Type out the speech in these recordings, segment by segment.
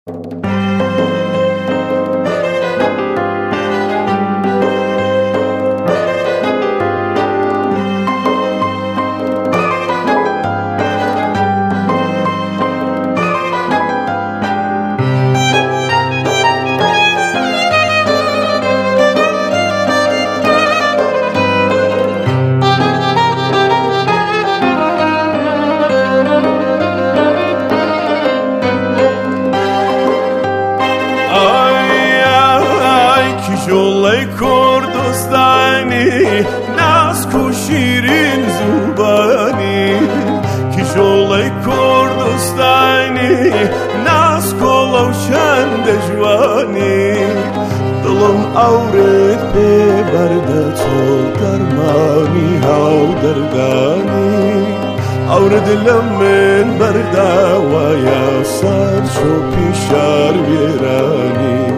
جلوی کردستانی ناز کو شیرین زبانی کی جلوی کردستانی ناز کو لوشن دجوانی دلم آورد پی برده تو درمانی هاو دردانی آورد لمن برده و یا سر شو پیشار ویرانی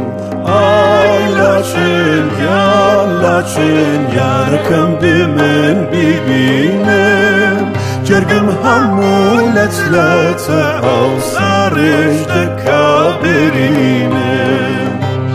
لاچن یارکم بمن ببینم جرگم همولت لتا او سرش دکا برینم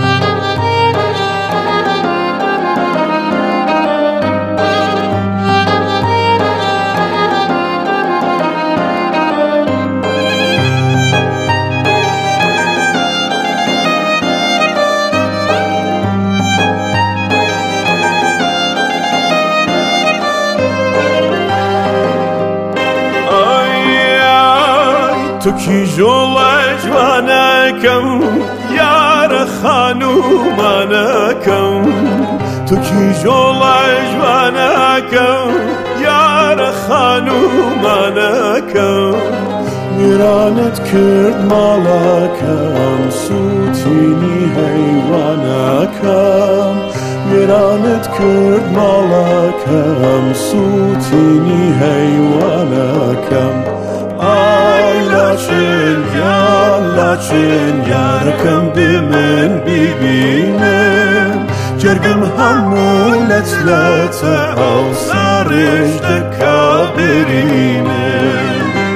تو کی جلوی جوانکم یار خانومانکم تو کی جلوی جوانکم یار خانومانکم میرانت کرد مالکم سوتینی حیوانکم میرانت کرد مالکم سوتینی حیوانکم لاچن یارکم بمن ببینم جرگم همولت لتا او سرش دکا برینم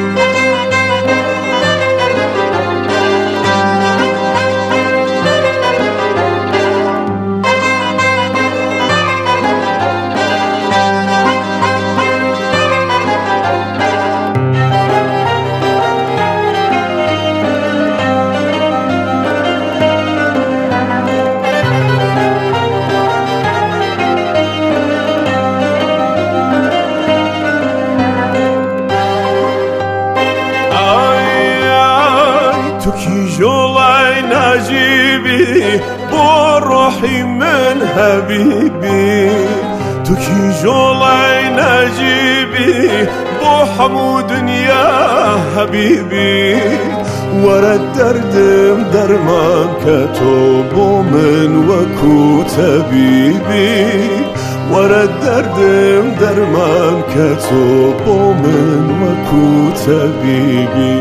تو کی جلوی نجیبی با روحی من حبیبی تو کی جلوی نجیبی با همو دنیا حبیبی ورد دردم درمان که تو با من وکو طبیبی ورد دردم درمان که تو با من وکو طبیبی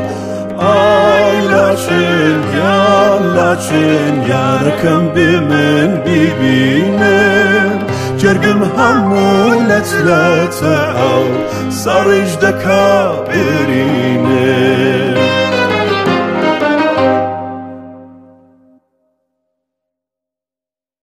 لاچن یارکم بمن ببینم جرگم همولت لتا او سرش دکا برینم